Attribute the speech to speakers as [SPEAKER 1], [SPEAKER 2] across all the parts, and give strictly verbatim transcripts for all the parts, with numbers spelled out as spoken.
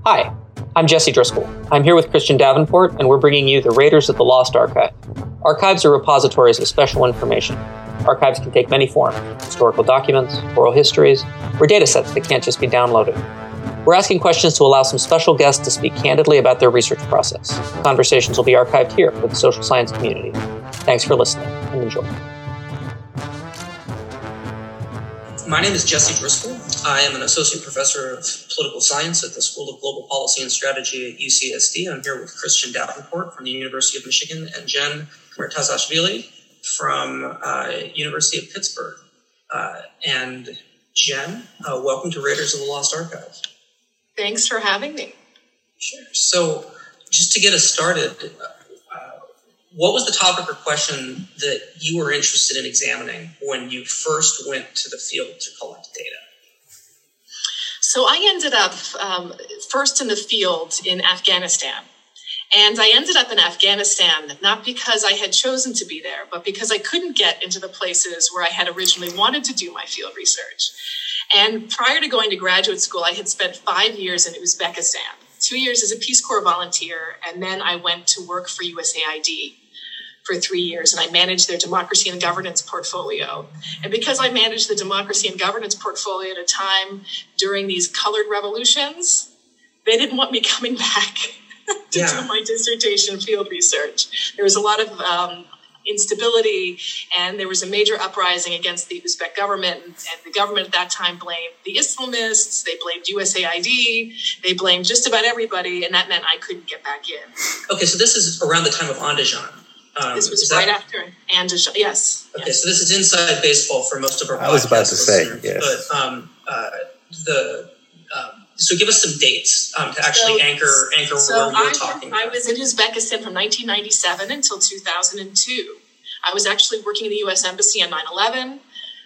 [SPEAKER 1] Hi, I'm Jesse Driscoll. I'm here with Christian Davenport, and we're bringing you the Raiders of the Lost Archive. Archives are repositories of special information. Archives can take many forms: historical documents, oral histories, or data sets that can't just be downloaded. We're asking questions to allow some special guests to speak candidly about their research process. Conversations will be archived here for the social science community. Thanks for listening, and enjoy.
[SPEAKER 2] My name is Jesse Driscoll. I am an associate professor of political science at the School of Global Policy and Strategy at U C S D. I'm here with Christian Davenport from the University of Michigan and Jen Murtazashvili from uh, University of Pittsburgh. Uh, and Jen, uh, welcome to Raiders of the Lost Archive.
[SPEAKER 3] Thanks for having me.
[SPEAKER 2] Sure. So just to get us started, uh, what was the topic or question that you were interested in examining when you first went to the field to collect data?
[SPEAKER 3] So I ended up um, first in the field in Afghanistan. And I ended up in Afghanistan not because I had chosen to be there, but because I couldn't get into the places where I had originally wanted to do my field research. And prior to going to graduate school, I had spent five years in Uzbekistan, two years as a Peace Corps volunteer, and then I went to work for U S A I D for three years, and I managed their democracy and governance portfolio. And because I managed the democracy and governance portfolio at a time during these colored revolutions, they didn't want me coming back to yeah. do my dissertation field research. There was a lot of um, instability, and there was a major uprising against the Uzbek government, and the government at that time blamed the Islamists, they blamed U S A I D, they blamed just about everybody, and that meant I couldn't get back in.
[SPEAKER 2] Okay, so this is around the time of Andijan. Um,
[SPEAKER 3] this was right that... after Andijan, yes.
[SPEAKER 2] Okay,
[SPEAKER 3] yes.
[SPEAKER 2] so this is inside baseball for most of our
[SPEAKER 4] I was about to say, yes.
[SPEAKER 2] But um, uh, the... Um, So give us some dates um, to actually so, anchor anchor
[SPEAKER 3] so
[SPEAKER 2] where you're
[SPEAKER 3] I,
[SPEAKER 2] talking
[SPEAKER 3] I
[SPEAKER 2] about.
[SPEAKER 3] was in Uzbekistan from nineteen ninety-seven until two thousand two. I was actually working in the U S Embassy on nine eleven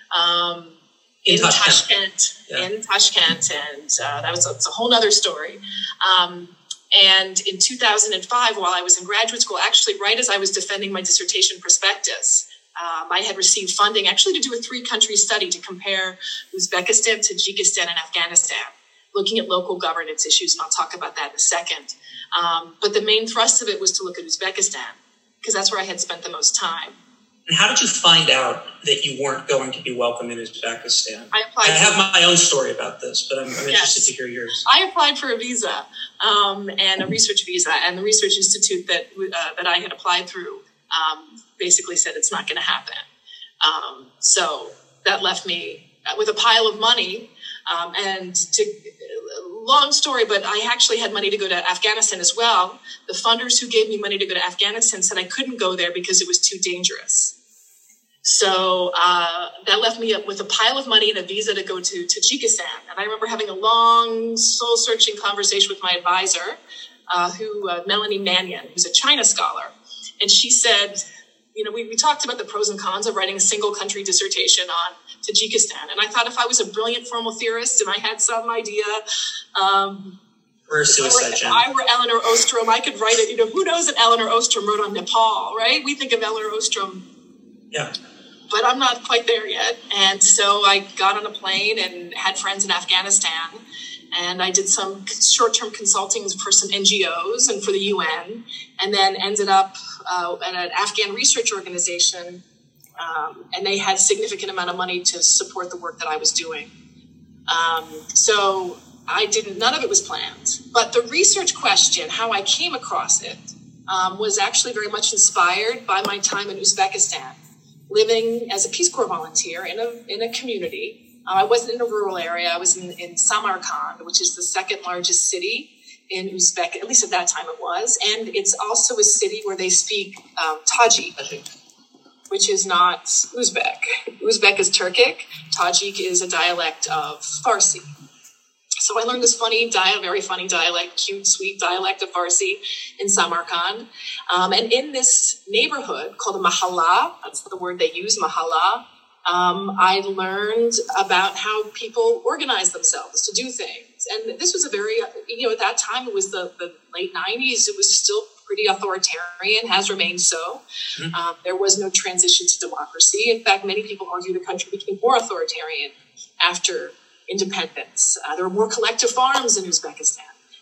[SPEAKER 3] um, in, in Tashkent, Tashkent yeah. in Tashkent, and uh, that was a, it's a whole other story. Um, and in two thousand five, while I was in graduate school, actually right as I was defending my dissertation prospectus, Um, I had received funding actually to do a three-country study to compare Uzbekistan, Tajikistan, and Afghanistan, looking at local governance issues, and I'll talk about that in a second. Um, but the main thrust of it was to look at Uzbekistan, because that's where I had spent the most time.
[SPEAKER 2] And how did you find out that you weren't going to be welcome in Uzbekistan?
[SPEAKER 3] I applied.
[SPEAKER 2] I have my own story about this, but I'm, I'm interested yes. to hear yours.
[SPEAKER 3] I applied for a visa um, and a research visa, and the research institute that uh, that I had applied through um, basically said it's not going to happen. Um, so that left me with a pile of money. Um, and to, long story, but I actually had money to go to Afghanistan as well. The funders who gave me money to go to Afghanistan said I couldn't go there because it was too dangerous. So uh, that left me with a pile of money and a visa to go to Tajikistan. And I remember having a long, soul-searching conversation with my advisor, uh, who uh, Melanie Mannion, who's a China scholar. And she said, you know, we, we talked about the pros and cons of writing a single country dissertation on Tajikistan. And I thought if I was a brilliant formal theorist and I had some idea, um,
[SPEAKER 2] or suicide
[SPEAKER 3] if I were Elinor Ostrom, I could write it. You know, who knows that Elinor Ostrom wrote on Nepal, right? We think of Elinor Ostrom.
[SPEAKER 2] Yeah.
[SPEAKER 3] But I'm not quite there yet. And so I got on a plane and had friends in Afghanistan. And I did some short-term consulting for some N G Os and for the U N, and then ended up uh, at an Afghan research organization, um, and they had a significant amount of money to support the work that I was doing. Um, so I didn't, none of it was planned. But the research question, how I came across it, um, was actually very much inspired by my time in Uzbekistan, living as a Peace Corps volunteer in a in a community. Uh, I wasn't in a rural area. I was in, in Samarkand, which is the second largest city in Uzbek, at least at that time it was. And it's also a city where they speak um, Tajik, which is not Uzbek. Uzbek is Turkic. Tajik is a dialect of Farsi. So I learned this funny, dia- very funny dialect, cute, sweet dialect of Farsi in Samarkand. Um, and in this neighborhood called a mahalla, that's the word they use, mahalla, Um, I learned about how people organize themselves to do things. And this was a very, you know, at that time, it was the, the late nineties. It was still pretty authoritarian, has remained so. Mm-hmm. Um, there was no transition to democracy. In fact, many people argue the country became more authoritarian after independence. Uh, there were more collective farms in Uzbekistan.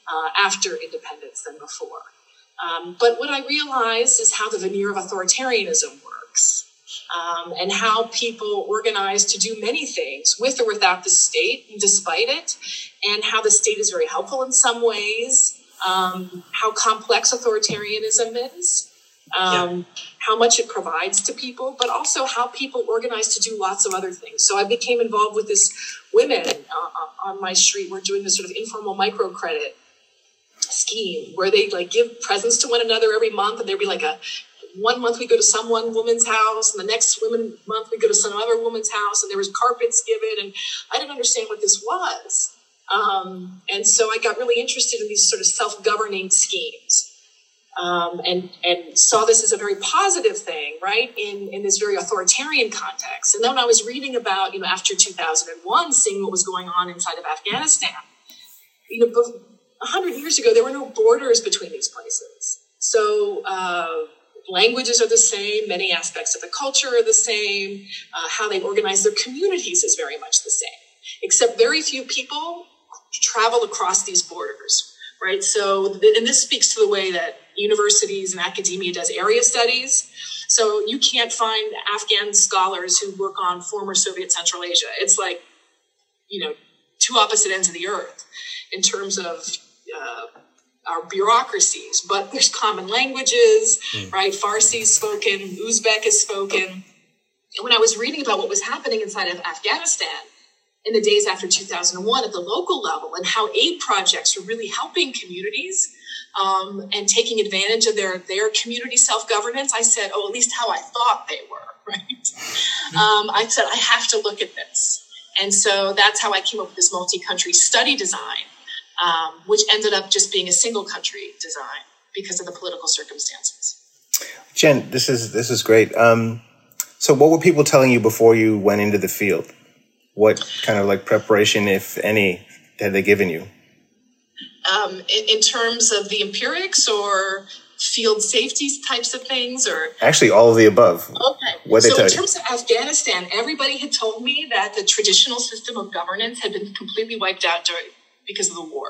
[SPEAKER 3] uh, after independence than before. Um, but what I realized is how the veneer of authoritarianism works, um, and how people organize to do many things with or without the state, despite it, and how the state is very helpful in some ways, um, how complex authoritarianism is, um, yeah. how much it provides to people, but also how people organize to do lots of other things. So I became involved with this women uh, on my street. We're doing this sort of informal microcredit scheme where they like give presents to one another every month, and there'd be like a one month we go to some one woman's house, and the next woman month we go to some other woman's house, and there was carpets given, and I didn't understand what this was. Um, and so I got really interested in these sort of self-governing schemes, um, and and saw this as a very positive thing, right, in, in this very authoritarian context. And then when I was reading about, you know, after two thousand one, seeing what was going on inside of Afghanistan, you know, a hundred years ago, there were no borders between these places. So uh, languages are the same, many aspects of the culture are the same, uh, how they organize their communities is very much the same, except very few people travel across these borders, right? So, and this speaks to the way that universities and academia does area studies. So you can't find Afghan scholars who work on former Soviet Central Asia. It's like, you know, two opposite ends of the earth in terms of Uh, our bureaucracies, but there's common languages, mm. right? Farsi is spoken, Uzbek is spoken. And when I was reading about what was happening inside of Afghanistan in the days after two thousand one at the local level, and how aid projects were really helping communities um, and taking advantage of their, their community self-governance, I said, oh, at least how I thought they were, right? Mm. Um, I said, I have to look at this. And so that's how I came up with this multi-country study design, Um, which ended up just being a single country design because of the political circumstances.
[SPEAKER 4] Jen, this is this is great. Um, so what were people telling you before you went into the field? What kind of like preparation, if any, had they given you?
[SPEAKER 3] Um, in, in terms of the empirics or field safety types of things, or
[SPEAKER 4] actually all of the above?
[SPEAKER 3] Okay.
[SPEAKER 4] What they
[SPEAKER 3] so
[SPEAKER 4] tell
[SPEAKER 3] in
[SPEAKER 4] you?
[SPEAKER 3] terms of Afghanistan, everybody had told me that the traditional system of governance had been completely wiped out during because of the war.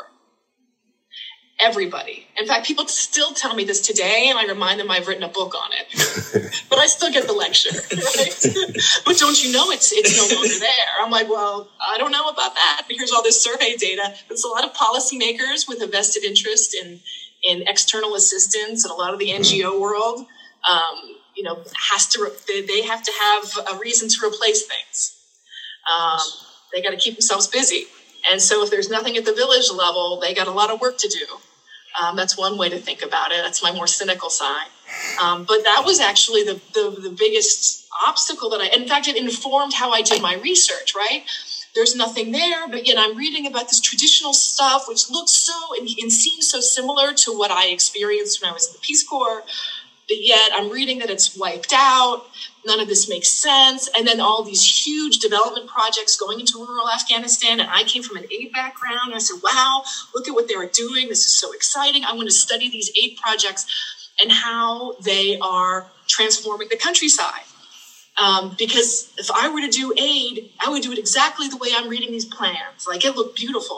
[SPEAKER 3] Everybody. In fact, people still tell me this today, and I remind them I've written a book on it. But I still get the lecture, right? But don't you know it's it's no longer there? I'm like, well, I don't know about that. Here's all this survey data. There's a lot of policymakers with a vested interest in, in external assistance, and a lot of the N G O world, um, you know, has to, they, they have to have a reason to replace things. Um, they got to keep themselves busy. And so if there's nothing at the village level, they got a lot of work to do. Um, that's one way to think about it. That's my more cynical side. Um, but that was actually the, the, the biggest obstacle that I, in fact, it informed how I did my research, right? There's nothing there, but yet I'm reading about this traditional stuff, which looks so and, and seems so similar to what I experienced when I was in the Peace Corps. But yet I'm reading that it's wiped out. None of this makes sense. And then all these huge development projects going into rural Afghanistan. And I came from an aid background. And I said, wow, look at what they are doing. This is so exciting. I want to study these aid projects and how they are transforming the countryside. Um, because if I were to do aid, I would do it exactly the way I'm reading these plans. Like, it looked beautiful.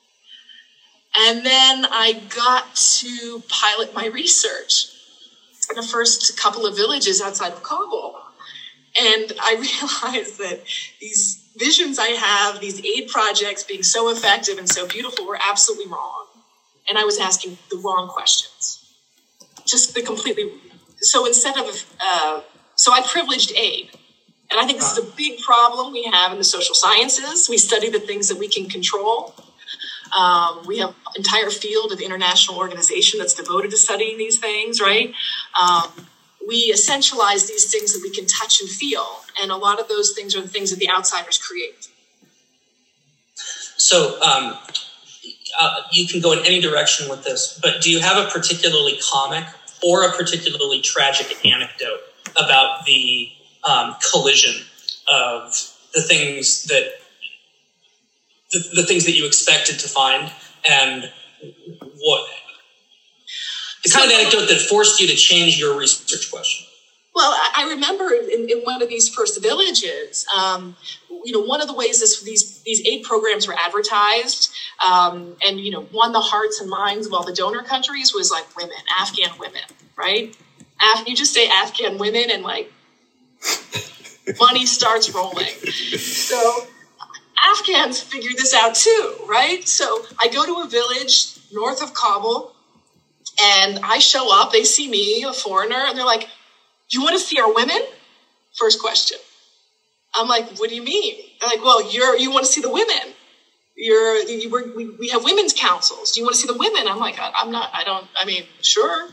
[SPEAKER 3] And then I got to pilot my research in the first couple of villages outside of Kabul. And I realized that these visions I have, these aid projects being so effective and so beautiful, were absolutely wrong. And I was asking the wrong questions. Just the completely, so instead of, uh, so I privileged aid. And I think this is a big problem we have in the social sciences. We study the things that we can control. Um, we have an entire field of international organization that's devoted to studying these things, right? Um, we essentialize these things that we can touch and feel. And a lot of those things are the things that the outsiders create.
[SPEAKER 2] So um, uh, you can go in any direction with this, but do you have a particularly comic or a particularly tragic anecdote about the um, collision of the things that The, the things that you expected to find, and what the kind of anecdote that forced you to change your research question?
[SPEAKER 3] Well, I remember in, in one of these first villages, um, you know, one of the ways this, these these aid programs were advertised Um, and, you know, won the hearts and minds of all the donor countries was like women, Afghan women, right? Af- you just say Afghan women and like money starts rolling. So Afghans figured this out too, right? So I go to a village north of Kabul and I show up, they see me, a foreigner, and they're like, you want to see our women? First question. I'm like, what do you mean? They're like, well, you're, you want to see the women. You're, you were, we, we have women's councils. Do you want to see the women? I'm like, I, I'm not, I don't, I mean, sure.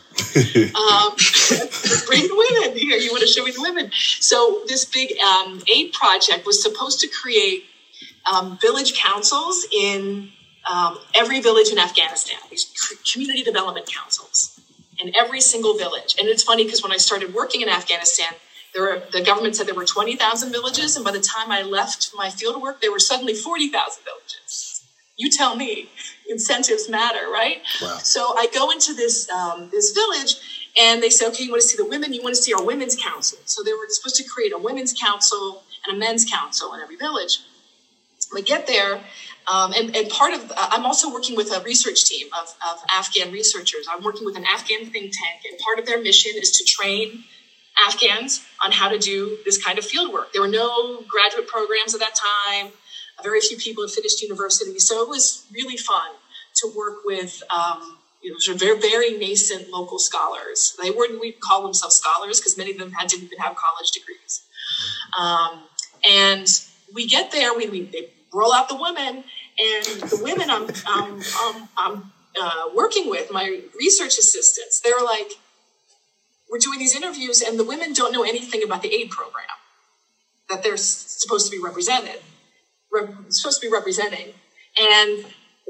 [SPEAKER 3] um, bring the women here. You want to show me the women. So this big um, aid project was supposed to create um, village councils in um, every village in Afghanistan, these community development councils in every single village. And it's funny because when I started working in Afghanistan, there were, the government said there were twenty thousand villages, and by the time I left my field work, there were suddenly forty thousand villages. You tell me, incentives matter, right?
[SPEAKER 4] Wow.
[SPEAKER 3] So I go into this um, this village, and they say, okay, you want to see the women? You want to see our women's council. So they were supposed to create a women's council and a men's council in every village. We get there, um, and, and part of, uh, I'm also working with a research team of, of Afghan researchers. I'm working with an Afghan think tank, and part of their mission is to train Afghans on how to do this kind of field work. There were no graduate programs at that time. Very few people had finished university. So it was really fun to work with, um, you know, sort of very, very nascent local scholars. They weren't, we call themselves scholars because many of them had, didn't even have college degrees. Um, and we get there, we, we they roll out the women, and the women I'm, um, um, I'm uh, working with, my research assistants, they're like, we're doing these interviews and the women don't know anything about the aid program that they're supposed to be represented, re- supposed to be representing. And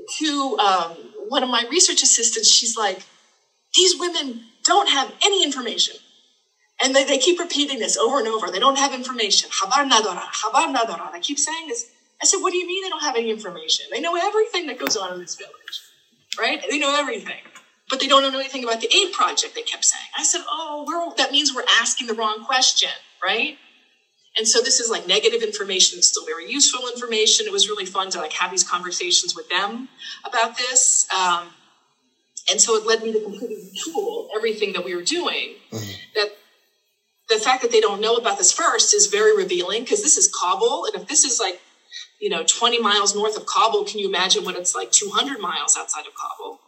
[SPEAKER 3] to um, one of my research assistants, she's like, these women don't have any information. And they, they keep repeating this over and over. They don't have information. Khabar nadara, khabar nadara. They keep saying this. I said, what do you mean they don't have any information? They know everything that goes on in this village, right? They know everything. But they don't know anything about the aid project, they kept saying. I said, oh, we're, that means we're asking the wrong question, right? And so this is like negative information. It's still very useful information. It was really fun to like have these conversations with them about this. Um, and so it led me to completely retool everything that we were doing. Mm-hmm. That the fact that they don't know about this first is very revealing because this is Kabul. And if this is like, you know, twenty miles north of Kabul, can you imagine what it's like two hundred miles outside of Kabul?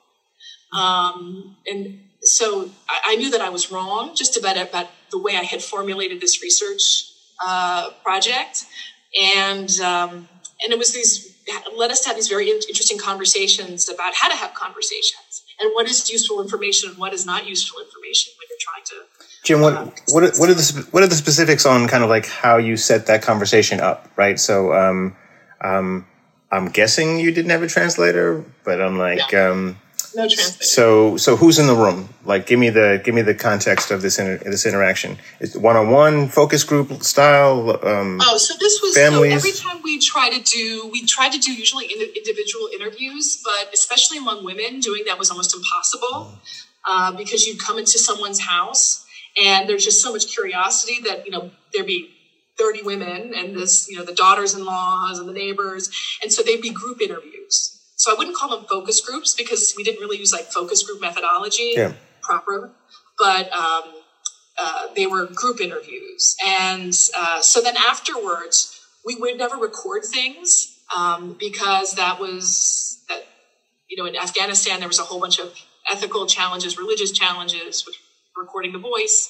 [SPEAKER 3] Um, and so I, I knew that I was wrong just about, about the way I had formulated this research uh, project. And um, and it was these, led us to have these very interesting conversations about how to have conversations and what is useful information and what is not useful information when you're trying to.
[SPEAKER 4] Jim, what,
[SPEAKER 3] uh,
[SPEAKER 4] what, are, what, are the, what are the specifics on kind of like how you set that conversation up, right? So um, um, I'm guessing you didn't have a translator, but I'm like...
[SPEAKER 3] Yeah.
[SPEAKER 4] Um,
[SPEAKER 3] No translator.
[SPEAKER 4] So, so who's in the room? Like, give me the give me the context of this inter, this interaction. Is it one-on-one, focus group style? Um,
[SPEAKER 3] oh, so this was
[SPEAKER 4] families?
[SPEAKER 3] So every time we try to do, we try to do usually individual interviews, but especially among women, doing that was almost impossible uh, because you'd come into someone's house and there's just so much curiosity that, you know, there'd be thirty women and this, you know, the daughters-in-laws and the neighbors, and so they'd be group interviews. So I wouldn't call them focus groups because we didn't really use like focus group methodology
[SPEAKER 4] yeah.
[SPEAKER 3] proper, but um, uh, they were group interviews. And uh, so then afterwards, we would never record things um, because that was, that, you know, in Afghanistan, there was a whole bunch of ethical challenges, religious challenges with recording the voice.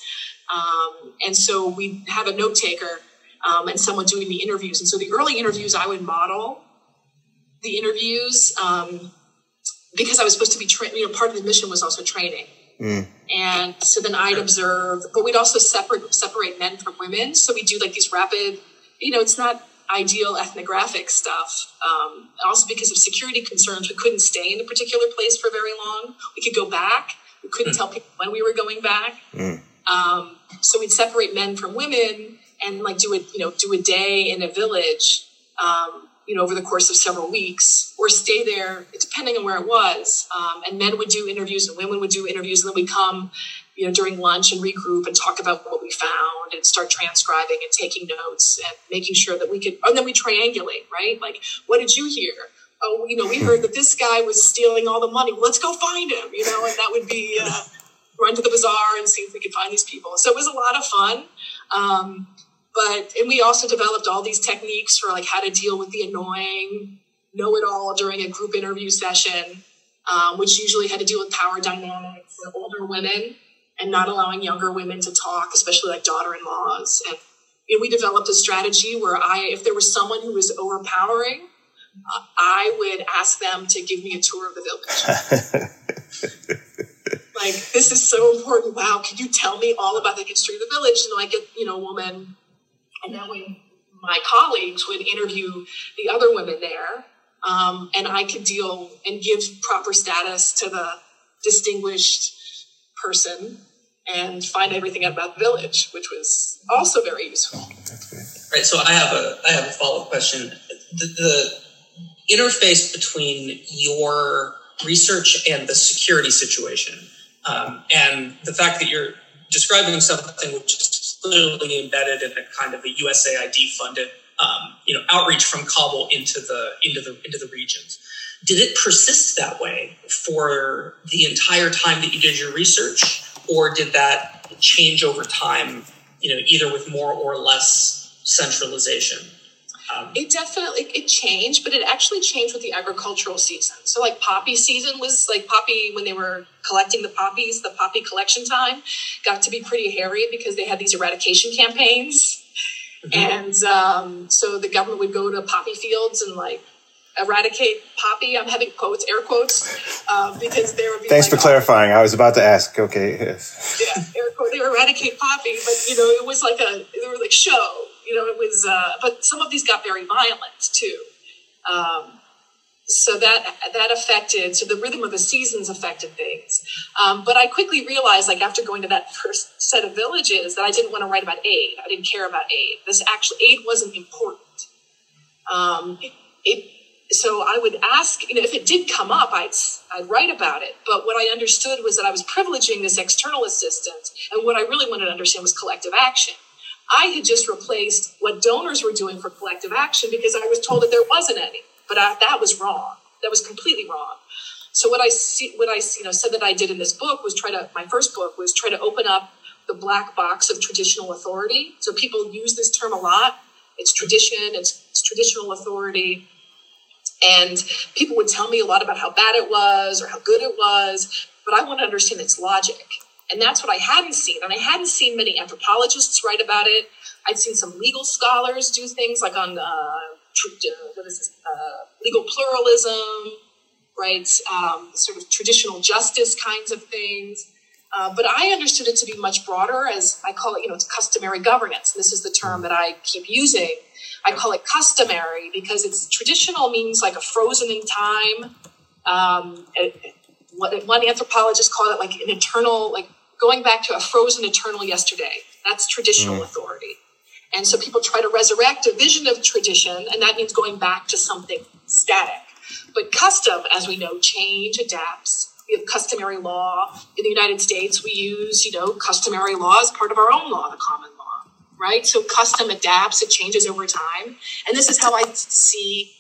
[SPEAKER 3] Um, and so we'd have a note taker um, and someone doing the interviews. And so the early interviews, I would model the interviews, um, because I was supposed to be trained, you know, part of the mission was also training. Mm. And so then I'd observe, but we'd also separate, separate men from women. So we do like these rapid, you know, it's not ideal ethnographic stuff. Um, also because of security concerns, we couldn't stay in a particular place for very long. We could go back. We couldn't mm. tell people when we were going back. Mm. Um, so we'd separate men from women and like do a, you know, do a day in a village, um, you know, over the course of several weeks, or stay there, depending on where it was. Um, and men would do interviews and women would do interviews. And then we'd come, you know, during lunch and regroup and talk about what we found and start transcribing and taking notes and making sure that we could, and then we triangulate, right? Like, what did you hear? oh, you know, we heard that this guy was stealing all the money. Let's go find him, you know, and that would be uh, run to the bazaar and see if we could find these people. So it was a lot of fun. Um, but, and we also developed all these techniques for like how to deal with the annoying know-it-all during a group interview session, um, which usually had to deal with power dynamics and older women and not allowing younger women to talk, especially like daughter-in-laws. And you know, we developed a strategy where I, if there was someone who was overpowering, uh, I would ask them to give me a tour of the village. Like, this is so important. Wow, could you tell me all about the history of the village? And I get, you know, a woman, and then when my colleagues would interview the other women there, um, and I could deal and give proper status to the distinguished person and find everything out about the village, which was also very useful.
[SPEAKER 2] Right. So I have a I have a follow-up question. The, the interface between your research and the security situation, um, and the fact that you're describing something which is clearly embedded in a kind of a U S A I D funded, um, you know, outreach from Kabul into the into the into the regions. Did it persist that way for the entire time that you did your research, or did that change over time, you know, either with more or less centralization? Um,
[SPEAKER 3] it definitely, it changed, but it actually changed with the agricultural season. So like poppy season was like poppy, when they were collecting the poppies, the poppy collection time got to be pretty hairy because they had these eradication campaigns. Mm-hmm. And um, so the government would go to poppy fields and like eradicate poppy. I'm having quotes, air quotes, uh, because there would be.
[SPEAKER 4] Thanks
[SPEAKER 3] like,
[SPEAKER 4] for clarifying. I was about to ask. Okay.
[SPEAKER 3] Yeah, air quote. They would eradicate poppy, but you know, it was like a, they were like show. You know, it was. Uh, but some of these got very violent too. Um, so that that affected. So the rhythm of the seasons affected things. Um, but I quickly realized, like after going to that first set of villages, that I didn't want to write about aid. I didn't care about aid. This actually aid wasn't important. Um, it. it So I would ask, you know, if it did come up, I'd, I'd write about it. But what I understood was that I was privileging this external assistance. And what I really wanted to understand was collective action. I had just replaced what donors were doing for collective action because I was told that there wasn't any. But I, that was wrong. That was completely wrong. So what I see, what I you know said that I did in this book was try to, my first book was try to open up the black box of traditional authority. So people use this term a lot. It's tradition, it's, it's traditional authority. And people would tell me a lot about how bad it was or how good it was, but I want to understand its logic. And that's what I hadn't seen. And I hadn't seen many anthropologists write about it. I'd seen some legal scholars do things like on uh, tr- what is this? Uh, legal pluralism, right? Um, sort of traditional justice kinds of things. Uh, but I understood it to be much broader, as I call it, you know, it's customary governance. This is the term that I keep using. I call it customary because it's traditional means like a frozen in time. Um, it, what one anthropologist called it like an eternal, like going back to a frozen eternal yesterday. That's traditional mm. authority. And so people try to resurrect a vision of tradition, and that means going back to something static. But custom, as we know, change, adapts. We have customary law. In the United States, we use, you know, customary law as part of our own law, the common law. Right? So custom adapts, it changes over time. And this is how I see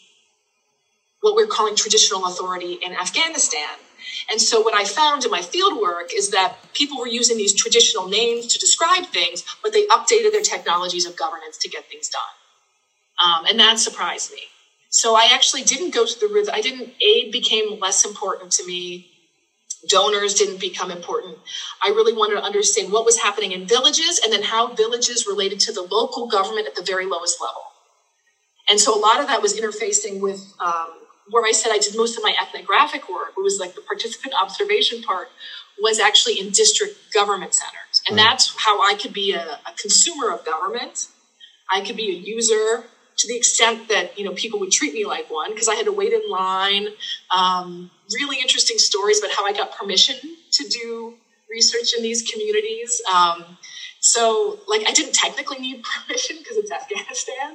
[SPEAKER 3] what we're calling traditional authority in Afghanistan. And so what I found in my field work is that people were using these traditional names to describe things, but they updated their technologies of governance to get things done. Um, and that surprised me. So I actually didn't go to the rhythm. I didn't, aid became less important to me. Donors didn't become important. I really wanted to understand what was happening in villages and then how villages related to the local government at the very lowest level. And so a lot of that was interfacing with um, where I said I did most of my ethnographic work. It was like the participant observation part was actually in district government centers. And that's how I could be a, a consumer of government. I could be a user to the extent that, you know, people would treat me like one because I had to wait in line. Um, really interesting stories about how I got permission to do research in these communities. Um, so, like, I didn't technically need permission because it's Afghanistan.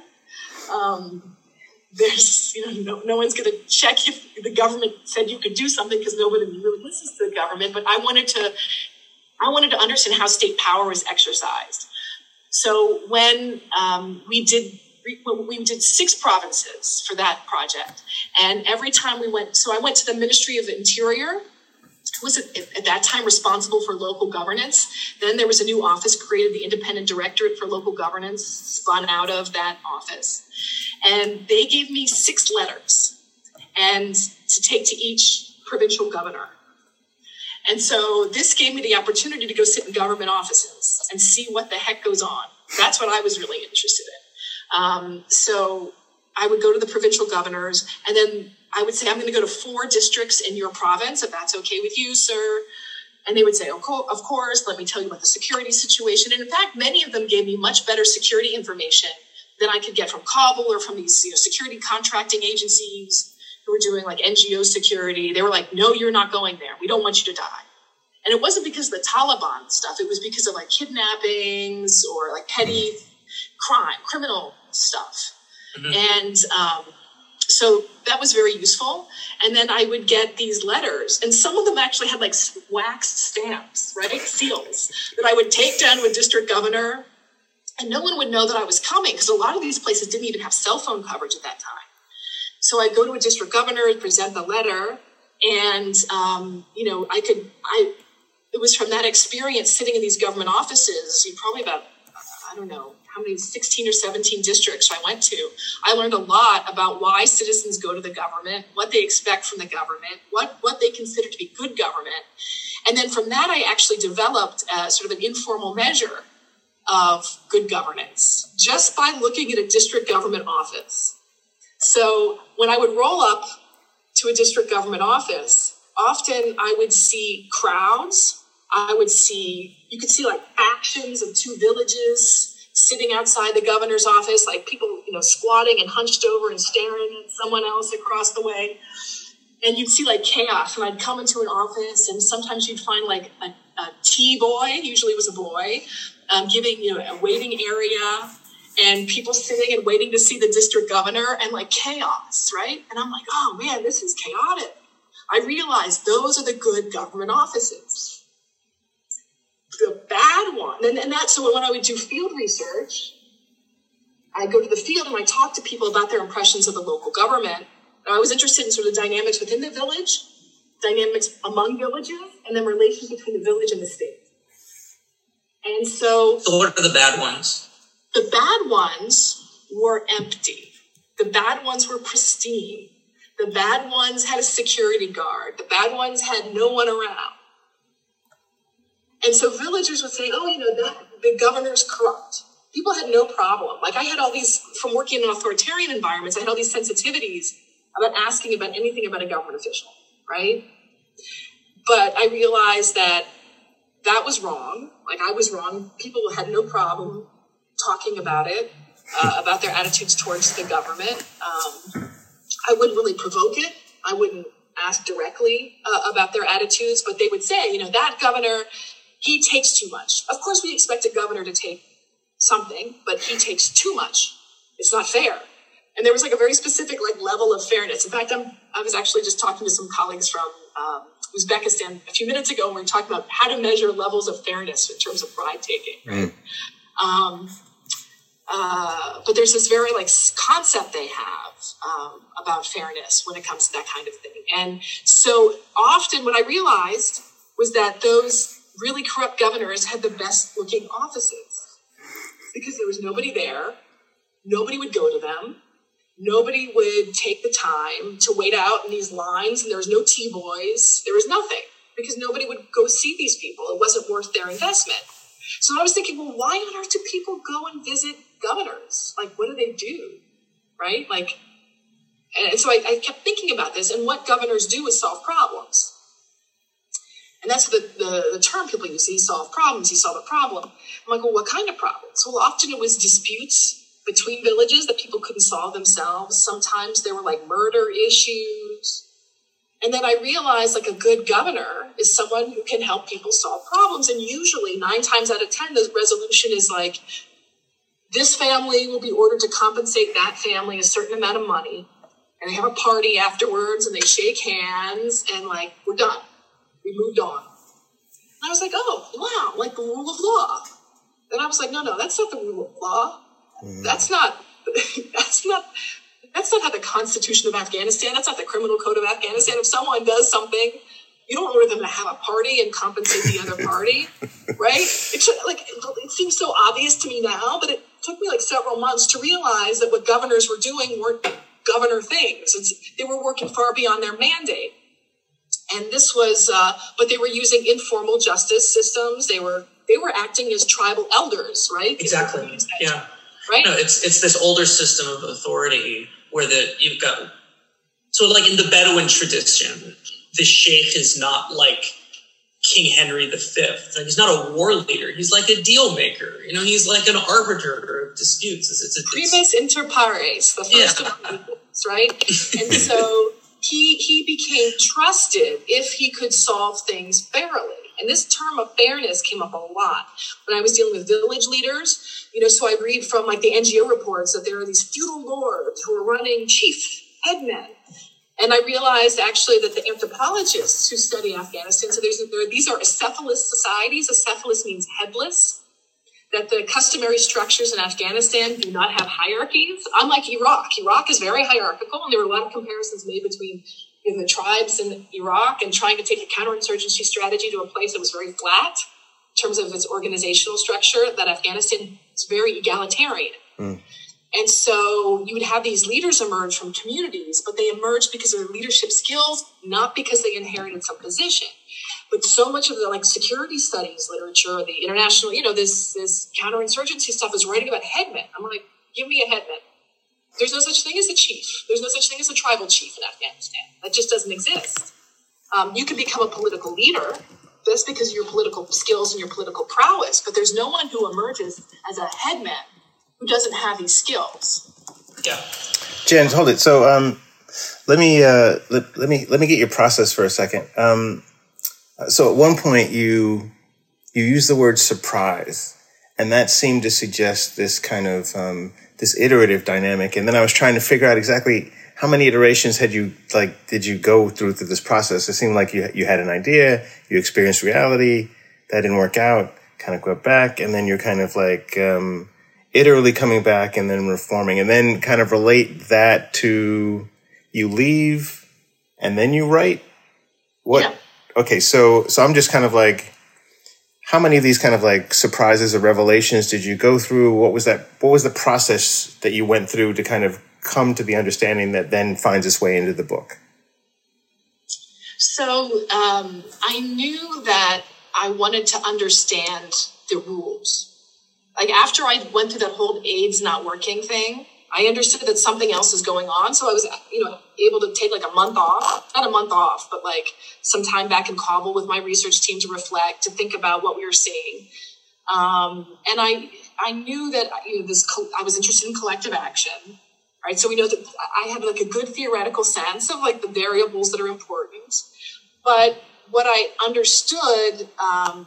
[SPEAKER 3] Um, there's, you know, no, no one's going to check if the government said you could do something because nobody really listens to the government. But I wanted to, I wanted to understand how state power is exercised. So when um, we did we did six provinces for that project. And every time we went, so I went to the Ministry of Interior, who was at that time responsible for local governance. Then there was a new office created, the Independent Directorate for Local Governance, spun out of that office. And they gave me six letters and to take to each provincial governor. And so this gave me the opportunity to go sit in government offices and see what the heck goes on. That's what I was really interested in. Um, so I would go to the provincial governors, and then I would say, I'm going to go to four districts in your province, if that's okay with you, sir. And they would say, of course, let me tell you about the security situation. And in fact, many of them gave me much better security information than I could get from Kabul or from these, you know, security contracting agencies who were doing like N G O security. They were like, no, you're not going there. We don't want you to die. And it wasn't because of the Taliban stuff. It was because of like kidnappings or like petty crime, criminal stuff. Mm-hmm. And um, so that was very useful. And then I would get these letters, and some of them actually had like waxed stamps, right? Seals that I would take down to a district governor, and no one would know that I was coming because a lot of these places didn't even have cell phone coverage at that time. So I'd go to a district governor and present the letter, and, um, you know, I could, I, it was from that experience sitting in these government offices, you probably about, I don't know, how many, sixteen or seventeen districts I went to. I learned a lot about why citizens go to the government, what they expect from the government, what, what they consider to be good government. And then from that, I actually developed a, sort of an informal measure of good governance just by looking at a district government office. So when I would roll up to a district government office, often I would see crowds. I would see, you could see like factions of two villages sitting outside the governor's office, like people, you know, squatting and hunched over and staring at someone else across the way. And you'd see like chaos. And I'd come into an office, and sometimes you'd find like a, a tea boy, usually it was a boy, um, giving, you know, a waiting area, and people sitting and waiting to see the district governor, and like chaos, right? And I'm like, oh man, this is chaotic. I realized those are the good government offices. The bad one, and, and that's so when I would do field research, I'd go to the field and I'd talk to people about their impressions of the local government. And I was interested in sort of the dynamics within the village, dynamics among villages, and then relations between the village and the state. And so...
[SPEAKER 2] So what are the bad ones?
[SPEAKER 3] The bad ones were empty. The bad ones were pristine. The bad ones had a security guard. The bad ones had no one around. And so villagers would say, oh, you know, that the governor's corrupt. People had no problem. Like I had all these, from working in authoritarian environments, I had all these sensitivities about asking about anything about a government official, right? But I realized that that was wrong. Like I was wrong. People had no problem talking about it, uh, about their attitudes towards the government. Um, I wouldn't really provoke it. I wouldn't ask directly uh, about their attitudes, but they would say, you know, that governor, he takes too much. Of course, we expect a governor to take something, but he takes too much. It's not fair. And there was like a very specific like level of fairness. In fact, I'm, I was actually just talking to some colleagues from um, Uzbekistan a few minutes ago, and we were talking about how to measure levels of fairness in terms of bribe taking. Right? Mm. Um, uh, but there's this very like concept they have um, about fairness when it comes to that kind of thing. And so often what I realized was that those really corrupt governors had the best looking offices because there was nobody there. Nobody would go to them. Nobody would take the time to wait out in these lines, and there was no T-boys. There was nothing because nobody would go see these people. It wasn't worth their investment. So I was thinking, well, why on earth do people go and visit governors? Like, what do they do? Right? Like, and so I, I kept thinking about this, and what governors do is solve problems. And that's the, the, the term people use. You solve problems, you solve a problem. I'm like, well, what kind of problems? Well, often it was disputes between villages that people couldn't solve themselves. Sometimes there were like murder issues. And then I realized like a good governor is someone who can help people solve problems. And usually nine times out of ten, the resolution is like, this family will be ordered to compensate that family a certain amount of money. And they have a party afterwards and they shake hands and like, we're done. We moved on. And I was like, oh, wow, like the rule of law. And I was like, no, no, that's not the rule of law. Mm. That's not that's not that's not how the Constitution of Afghanistan, that's not the Criminal Code of Afghanistan. If someone does something, you don't order them to have a party and compensate the other party, right? It's like, it seems so obvious to me now, but it took me like several months to realize that what governors were doing weren't governor things. It's, they were working far beyond their mandate. And this was, uh, but they were using informal justice systems. They were they were acting as tribal elders, right?
[SPEAKER 2] Exactly. Yeah.
[SPEAKER 3] Right.
[SPEAKER 2] No, it's it's this older system of authority where the you've got so like in the Bedouin tradition, the sheikh is not like King Henry the Fifth. Like he's not a war leader. He's like a deal maker. You know, he's like an arbiter of disputes. It's, it's, it's,
[SPEAKER 3] Primus inter pares, the first
[SPEAKER 2] yeah.
[SPEAKER 3] of these, right? And so he he became trusted if he could solve things fairly. And this term of fairness came up a lot when I was dealing with village leaders. You know, so I read from like the N G O reports that there are these feudal lords who are running chief headmen. And I realized actually that the anthropologists who study Afghanistan, so there's there, these are acephalous societies. Acephalous means headless. That the customary structures in Afghanistan do not have hierarchies, unlike Iraq. Iraq is very hierarchical, and there were a lot of comparisons made between you know, the tribes in Iraq and trying to take a counterinsurgency strategy to a place that was very flat in terms of its organizational structure, that Afghanistan is very egalitarian. Mm. And so you would have these leaders emerge from communities, but they emerged because of their leadership skills, not because they inherited some position. But so much of the like security studies literature, the international, you know, this this counterinsurgency stuff is writing about headmen. I'm like, give me a headman. There's no such thing as a chief. There's no such thing as a tribal chief in Afghanistan. That just doesn't exist. Um, you can become a political leader just because of your political skills and your political prowess, but there's no one who emerges as a headman who doesn't have these skills.
[SPEAKER 2] Yeah.
[SPEAKER 4] Jen, hold it. So um, let me uh, let, let me let me get your process for a second. Um, so at one point you you used the word surprise, and that seemed to suggest this kind of um, this iterative dynamic. And then I was trying to figure out exactly how many iterations had you like did you go through through this process. It seemed like you you had an idea, you experienced reality, that didn't work out, kind of go back, and then you're kind of like um, iteratively coming back and then reforming, and then kind of relate that to you leave and then you write. What?
[SPEAKER 3] Yeah.
[SPEAKER 4] Okay, so so I'm just kind of like, how many of these kind of like surprises or revelations did you go through? What was that? What was the process that you went through to kind of come to the understanding that then finds its way into the book?
[SPEAKER 3] So um, I knew that I wanted to understand the rules. Like after I went through that whole AIDS not working thing, I understood that something else is going on. So I was, you know, able to take like a month off, not a month off, but like some time back in Kabul with my research team to reflect, to think about what we were seeing. Um, and I, I knew that you know, this, I was interested in collective action, right? So we know that I had like a good theoretical sense of like the variables that are important. But what I understood um,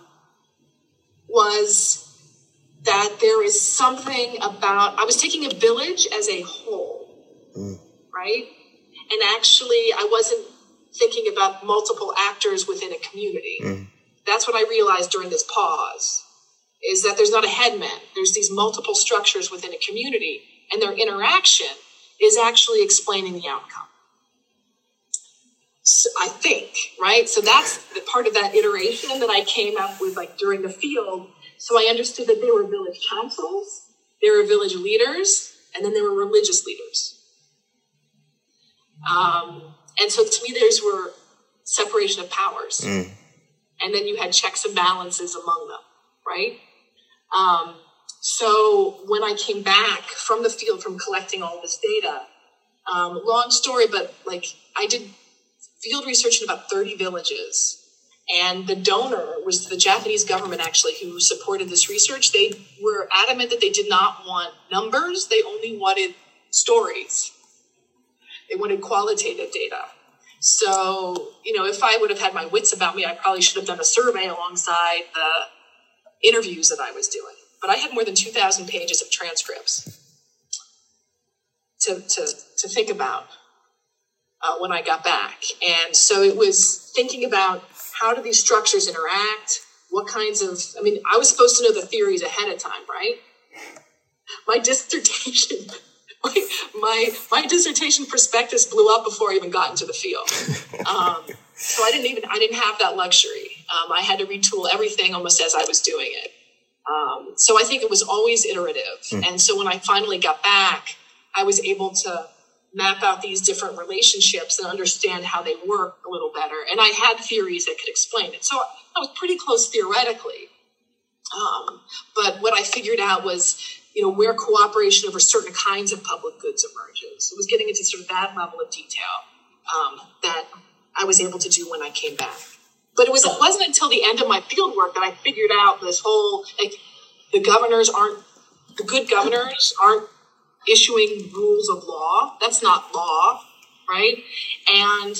[SPEAKER 3] was that there is something about, I was taking a village as a whole, mm. right? And actually, I wasn't thinking about multiple actors within a community. Mm. That's what I realized during this pause, is that there's not a headman. There's these multiple structures within a community, and their interaction is actually explaining the outcome. So I think, right? So that's the part of that iteration that I came up with like during the field. So I understood that there were village councils, there were village leaders, and then there were religious leaders. Um, and so to me, those were separation of powers. Mm. And then you had checks and balances among them, right? Um, so when I came back from the field, from collecting all this data, um, long story, but like I did field research in about thirty villages. And the donor was the Japanese government, actually, who supported this research. They were adamant that they did not want numbers. They only wanted stories. They wanted qualitative data. So, you know, if I would have had my wits about me, I probably should have done a survey alongside the interviews that I was doing. But I had more than two thousand pages of transcripts to, to, to think about uh, when I got back. And so it was thinking about, how do these structures interact? What kinds of, I mean, I was supposed to know the theories ahead of time, right? My dissertation my my dissertation prospectus blew up before I even got into the field. Um, so I didn't even I didn't have that luxury. Um, I had to retool everything almost as I was doing it. Um, so I think it was always iterative. Mm. And so when I finally got back, I was able to map out these different relationships and understand how they work a little better. And I had theories that could explain it. So I was pretty close theoretically. Um, but what I figured out was, you know, where cooperation over certain kinds of public goods emerges. It was getting into sort of that level of detail um, that I was able to do when I came back. But it was it wasn't until the end of my field work that I figured out this whole, like, the governors aren't, the good governors aren't issuing rules of law. That's not law, right? And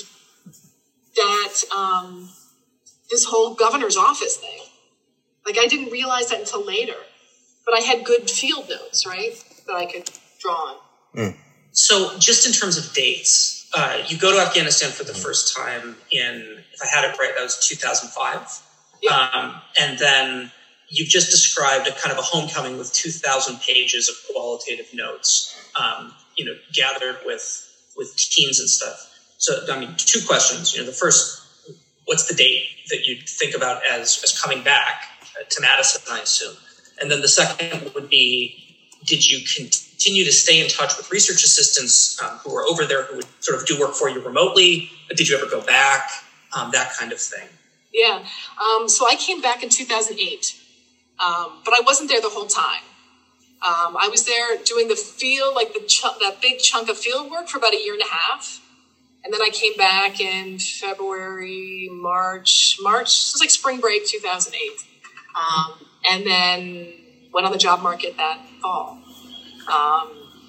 [SPEAKER 3] that um, this whole governor's office thing, like, I didn't realize that until later. But I had good field notes, right, that I could draw on.
[SPEAKER 2] Mm. So just in terms of dates, uh, you go to Afghanistan for the first time in, if I had it right, that was two thousand five. Yeah. Um, and then you've just described a kind of a homecoming with two thousand pages of qualitative notes, um, you know, gathered with, with teens and stuff. So, I mean, two questions. You know, the first, what's the date that you think about as, as coming back to Madison, I assume? And then the second would be, did you continue to stay in touch with research assistants um, who were over there who would sort of do work for you remotely? Did you ever go back? Um, that kind of thing.
[SPEAKER 3] Yeah. Um, so I came back in two thousand eight, um, but I wasn't there the whole time. Um, I was there doing the field, like the ch- that big chunk of field work for about a year and a half. And then I came back in February, March, March, it was like spring break two thousand eight. Um, and then went on the job market that fall. Um,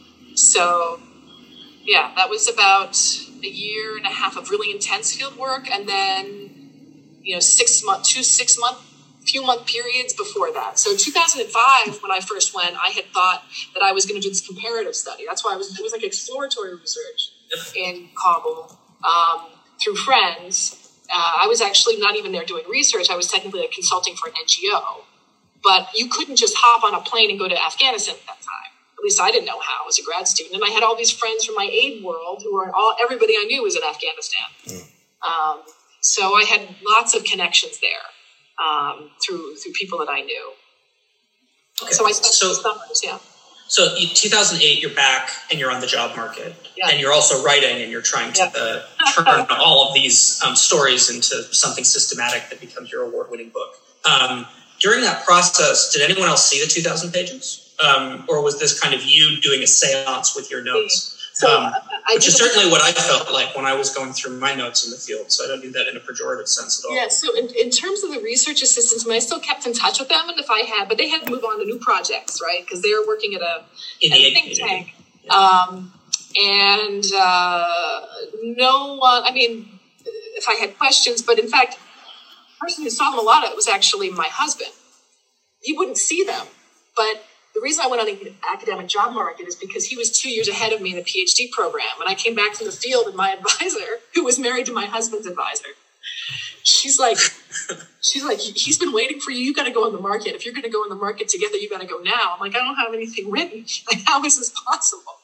[SPEAKER 3] so, yeah, that was about a year and a half of really intense field work, and then, you know, six month, two six month, few month periods before that. So, two thousand five, when I first went, I had thought that I was going to do this comparative study. That's why I was. It was like exploratory research in Kabul um, through friends. Uh, I was actually not even there doing research. I was technically like consulting for an N G O. But you couldn't just hop on a plane and go to Afghanistan at that time. At least I didn't know how as a grad student. And I had all these friends from my aid world who were all, everybody I knew was in Afghanistan. Mm. Um, so I had lots of connections there um, through through people that I knew. Okay. So I spent so, summers, yeah.
[SPEAKER 2] So you, two thousand eight, you're back and you're on the job market.
[SPEAKER 3] Yeah.
[SPEAKER 2] And you're also writing and you're trying to yeah. uh, turn all of these um, stories into something systematic that becomes your award-winning book. Um, During that process, did anyone else see the two thousand pages? Um, or was this kind of you doing a seance with your notes?
[SPEAKER 3] So,
[SPEAKER 2] um,
[SPEAKER 3] I
[SPEAKER 2] which is certainly what I felt like when I was going through my notes in the field. So I don't mean that in a pejorative sense at all.
[SPEAKER 3] Yeah, so in, in terms of the research assistants, I mean, I still kept in touch with them. And if I had, but they had to move on to new projects, right? Because they were working at a,
[SPEAKER 2] in
[SPEAKER 3] at
[SPEAKER 2] the
[SPEAKER 3] a think
[SPEAKER 2] tank.
[SPEAKER 3] Yeah. Um, and uh, no one, I mean, if I had questions, but in fact, the person who saw them a lot of it was actually my husband. He wouldn't see them, but the reason I went on the academic job market is because he was two years ahead of me in the PhD program. When I came back from the field, and my advisor, who was married to my husband's advisor, she's like, she's like, he's been waiting for you. You got to go on the market. If you're going to go on the market together, you got to go now. I'm like, I don't have anything written. Like, how is this possible?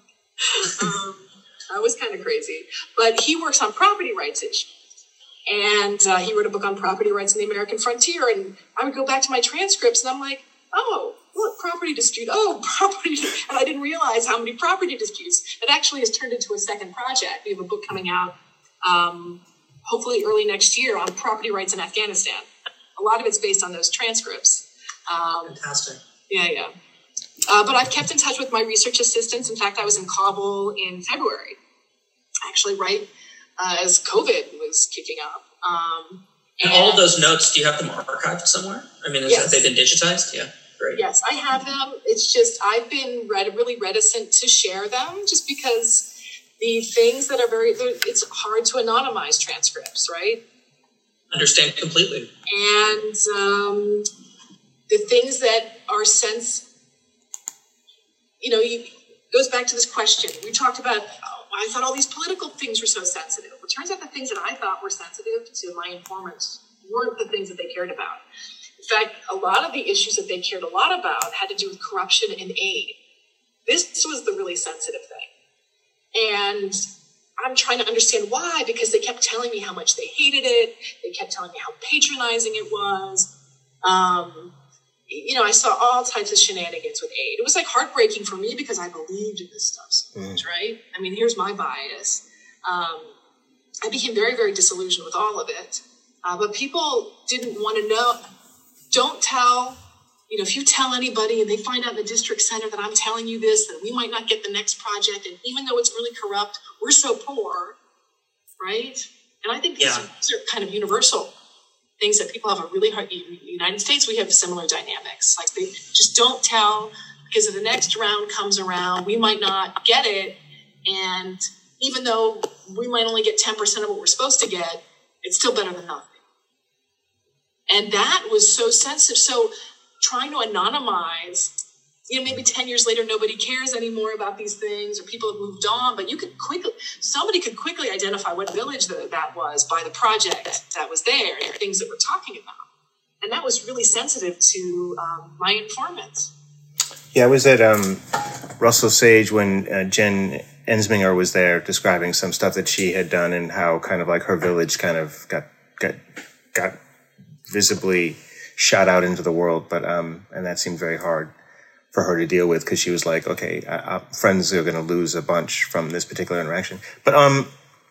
[SPEAKER 3] um, I was kind of crazy, but he works on property rights issues. And uh, he wrote a book on property rights in the American frontier. And I would go back to my transcripts and I'm like, oh, look, property dispute. Oh, property. And I didn't realize how many property disputes. It actually has turned into a second project. We have a book coming out um, hopefully early next year on property rights in Afghanistan. A lot of it's based on those transcripts. Um,
[SPEAKER 2] Fantastic.
[SPEAKER 3] Yeah, yeah. Uh, but I've kept in touch with my research assistants. In fact, I was in Kabul in February, actually, right uh, as COVID was kicking up. Um,
[SPEAKER 2] and, and all of those notes, do you have them archived somewhere? I mean, is yes. that they've been digitized? Yeah, great.
[SPEAKER 3] Yes, I have them. It's just I've been red, really reticent to share them just because the things that are very, it's hard to anonymize transcripts, right?
[SPEAKER 2] Understand completely.
[SPEAKER 3] And um, the things that are sense, you know, you, goes back to this question. We talked about, oh, I thought all these political things were so sensitive. It turns out the things that I thought were sensitive to my informants weren't the things that they cared about. In fact, a lot of the issues that they cared a lot about had to do with corruption in aid. This was the really sensitive thing. And I'm trying to understand why, because they kept telling me how much they hated it. They kept telling me how patronizing it was. Um, you know, I saw all types of shenanigans with aid. It was like heartbreaking for me because I believed in this stuff so much, mm. right? I mean, here's my bias. Um, I became very, very disillusioned with all of it. Uh, but people didn't want to know. Don't tell, you know, if you tell anybody and they find out in the district center that I'm telling you this, that we might not get the next project. And even though it's really corrupt, we're so poor, right? And I think these, yeah. are, these are kind of universal things that people have a really hard, in the United States, we have similar dynamics. Like they just don't tell because if the next round comes around, we might not get it. And even though we might only get ten percent of what we're supposed to get, it's still better than nothing. And that was so sensitive. So trying to anonymize, you know, maybe ten years later, nobody cares anymore about these things or people have moved on, but you could quickly, somebody could quickly identify what village the, that was by the project that was there and things that we're talking about. And that was really sensitive to um, my informants.
[SPEAKER 4] Yeah, I was at um, Russell Sage when uh, Jen Ensminger was there describing some stuff that she had done and how kind of like her village kind of got got got visibly shot out into the world. But um, and that seemed very hard for her to deal with because she was like, okay, I, I, friends are going to lose a bunch from this particular interaction. But um,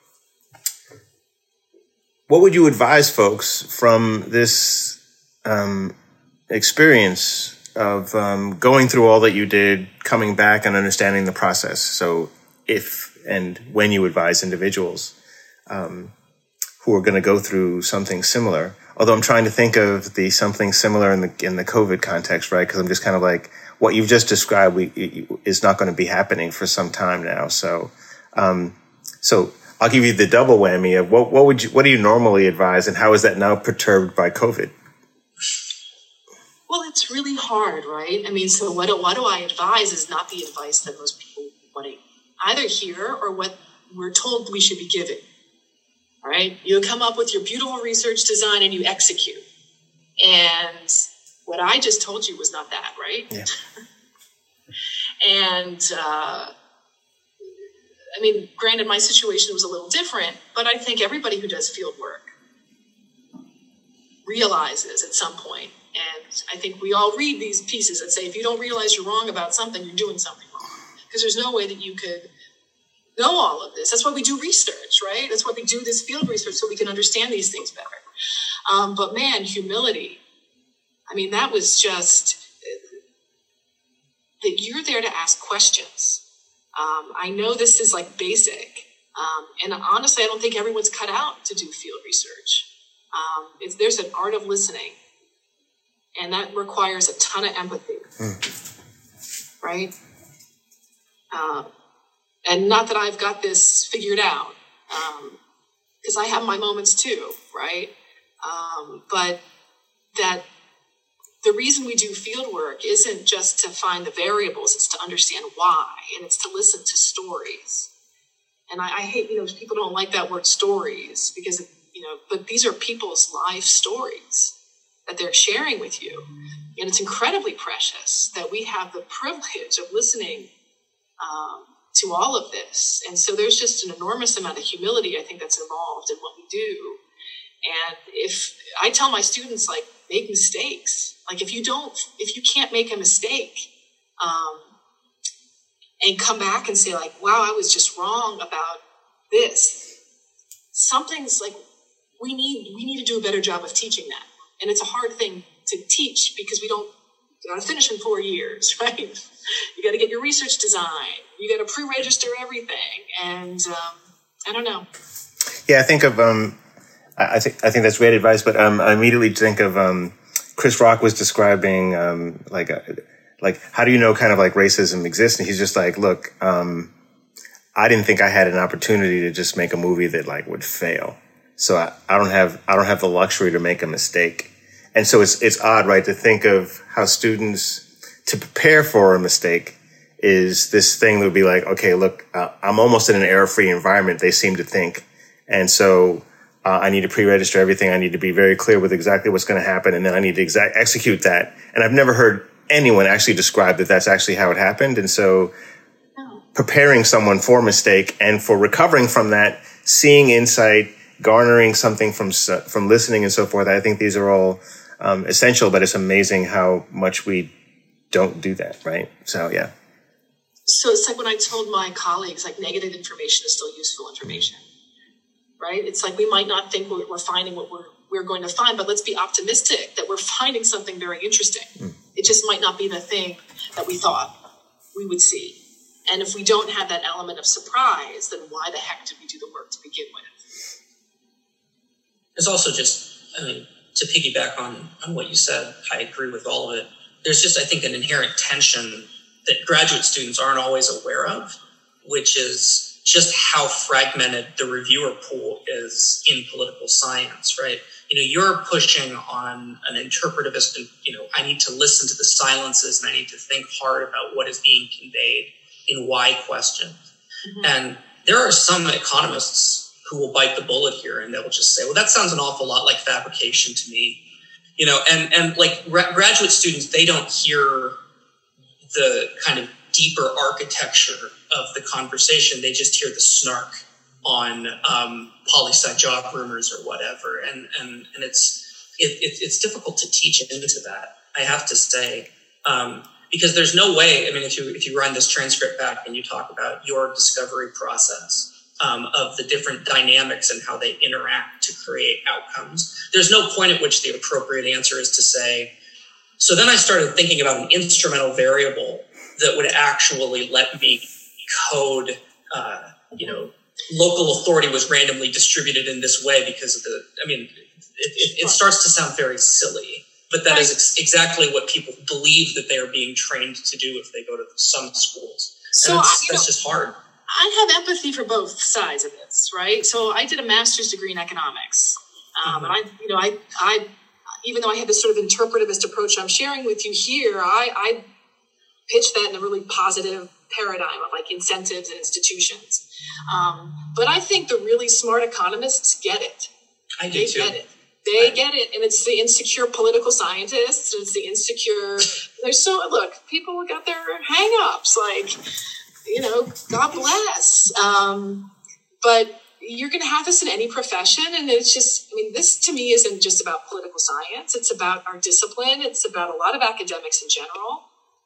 [SPEAKER 4] what would you advise folks from this um, experience of um, going through all that you did, coming back and understanding the process? So if and when you advise individuals um, who are going to go through something similar, although I'm trying to think of the something similar in the in the COVID context, right? Because I'm just kind of like, what you've just described we, is not going to be happening for some time now. So, um, so I'll give you the double whammy of what what would you what do you normally advise, and how is that now perturbed by COVID?
[SPEAKER 3] Well, it's really hard, right? I mean, so what do, what do I advise is not the advice that most people want to either hear or what we're told we should be giving. All right, you come up with your beautiful research design and you execute. And what I just told you was not that, right?
[SPEAKER 4] Yeah.
[SPEAKER 3] and uh, I mean, granted, my situation was a little different, but I think everybody who does field work realizes at some point, and I think we all read these pieces that say, if you don't realize you're wrong about something, you're doing something wrong. Because there's no way that you could know all of this. That's why we do research, right? That's why we do this field research, so we can understand these things better. Um, but man, humility. I mean, that was just that you're there to ask questions. Um, I know this is like basic. Um, and honestly, I don't think everyone's cut out to do field research. Um, it's, there's an art of listening. And that requires a ton of empathy, mm. right? Um, and not that I've got this figured out, because um, I have my moments too, right? Um, but that the reason we do field work isn't just to find the variables, it's to understand why, and it's to listen to stories. And I, I hate, you know, people don't like that word stories, because, you know, but these are people's life stories that they're sharing with you. And it's incredibly precious that we have the privilege of listening um, to all of this. And so there's just an enormous amount of humility, I think, that's involved in what we do. And if I tell my students, like, make mistakes, like if you don't, if you can't make a mistake um, and come back and say like, wow, I was just wrong about this, something's like, we need, we need to do a better job of teaching that. And it's a hard thing to teach because we don't, you got to finish in four years, right? You got to get your research design. You got to pre-register everything. And um, I don't know.
[SPEAKER 4] Yeah, I think of, um, I think I think that's great advice, but um, I immediately think of um, Chris Rock was describing um, like, a, like, how do you know kind of like racism exists? And he's just like, look, um, I didn't think I had an opportunity to just make a movie that like would fail. So I, I don't have I don't have the luxury to make a mistake. And so it's it's odd, right, to think of how students, to prepare for a mistake, is this thing that would be like, okay, look, uh, I'm almost in an error-free environment, they seem to think. And so uh, I need to pre-register everything. I need to be very clear with exactly what's going to happen. And then I need to exact execute that. And I've never heard anyone actually describe that that's actually how it happened. And so no. preparing someone for mistake and for recovering from that, seeing insight, garnering something from from listening and so forth, I think these are all um, essential, but it's amazing how much we don't do that, right? So, yeah.
[SPEAKER 3] So it's like when I told my colleagues, like, negative information is still useful information, right? It's like we might not think we're, we're finding what we're we're going to find, but let's be optimistic that we're finding something very interesting. Mm. It just might not be the thing that we thought we would see. And if we don't have that element of surprise, then why the heck did we do the work to begin with?
[SPEAKER 2] There's also just, I mean, to piggyback on, on what you said, I agree with all of it. There's just, I think, an inherent tension that graduate students aren't always aware of, which is just how fragmented the reviewer pool is in political science, right? You know, you're pushing on an interpretivist, you know, I need to listen to the silences and I need to think hard about what is being conveyed in why questions. Mm-hmm. And there are some economists who will bite the bullet here and they'll just say, well, that sounds an awful lot like fabrication to me. You know, and, and like ra- graduate students, they don't hear the kind of deeper architecture of the conversation. They just hear the snark on um, poli-sci job rumors or whatever. And, and, and it's, it, it, it's difficult to teach into that, I have to say, um, because there's no way, I mean, if you, if you run this transcript back and you talk about your discovery process, Um, of the different dynamics and how they interact to create outcomes. There's no point at which the appropriate answer is to say, so then I started thinking about an instrumental variable that would actually let me code, uh, you know, local authority was randomly distributed in this way because of the, I mean, it, it, it starts to sound very silly, but that is ex- exactly what people believe that they are being trained to do if they go to some schools.
[SPEAKER 3] So
[SPEAKER 2] and it's,
[SPEAKER 3] I,
[SPEAKER 2] that's
[SPEAKER 3] know,
[SPEAKER 2] just hard.
[SPEAKER 3] I have empathy for both sides of this, right? So I did a master's degree in economics. Um, and I, you know, I, I, even though I had this sort of interpretivist approach I'm sharing with you here, I, I pitched that in a really positive paradigm of like incentives and institutions. Um, but I think the really smart economists get it.
[SPEAKER 2] I do
[SPEAKER 3] they
[SPEAKER 2] too.
[SPEAKER 3] get it. They get it. And it's the insecure political scientists. And it's the insecure, there's so, look, people got their hang-ups, like, you know, God bless. Um, but you're going to have this in any profession. And it's just, I mean, this to me isn't just about political science. It's about our discipline. It's about a lot of academics in general.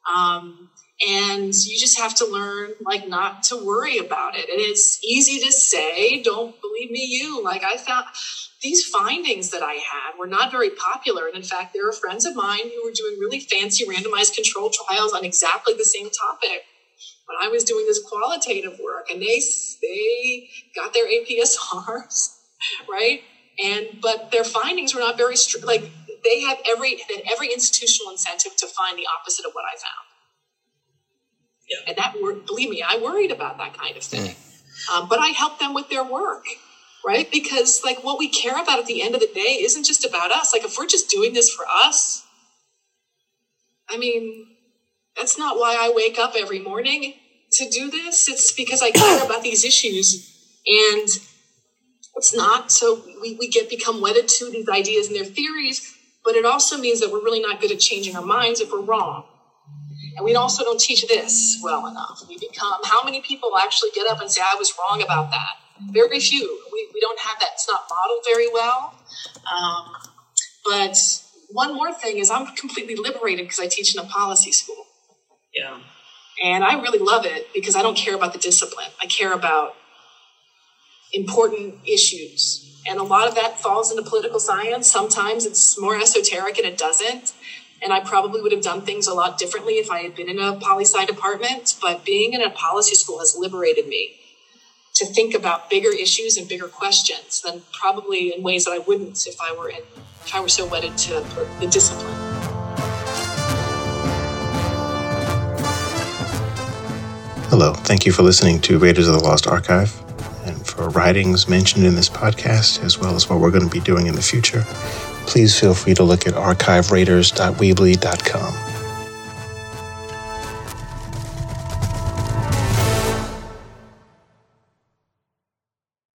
[SPEAKER 3] Um, and you just have to learn, like, not to worry about it. And it's easy to say, don't believe me, you. Like, I found these findings that I had were not very popular. And in fact, there are friends of mine who were doing really fancy randomized controlled trials on exactly the same topic when I was doing this qualitative work, and they they got their A P S Rs, right? And but their findings were not very str- like they have every every institutional incentive to find the opposite of what I found. Yeah. And that wor- believe me, I worried about that kind of thing. Mm. Um, but I helped them with their work, right? Because like what we care about at the end of the day isn't just about us. Like if we're just doing this for us, I mean, that's not why I wake up every morning to do this. It's because I care about these issues, and it's not so we, we get become wedded to these ideas and their theories, but it also means that we're really not good at changing our minds if we're wrong. And we also don't teach this well enough. We become, how many people actually get up and say, I was wrong about that? Very few. We, we don't have that. It's not modeled very well. Um, but one more thing is I'm completely liberated because I teach in a policy school.
[SPEAKER 2] Yeah.
[SPEAKER 3] And I really love it because I don't care about the discipline. I care about important issues. And a lot of that falls into political science. Sometimes it's more esoteric and it doesn't. And I probably would have done things a lot differently if I had been in a poli-sci department. But being in a policy school has liberated me to think about bigger issues and bigger questions than probably in ways that I wouldn't if I were in, if I were so wedded to the discipline.
[SPEAKER 4] Hello, thank you for listening to Raiders of the Lost Archive, and for writings mentioned in this podcast, as well as what we're going to be doing in the future, please feel free to look at archive raiders dot weebly dot com.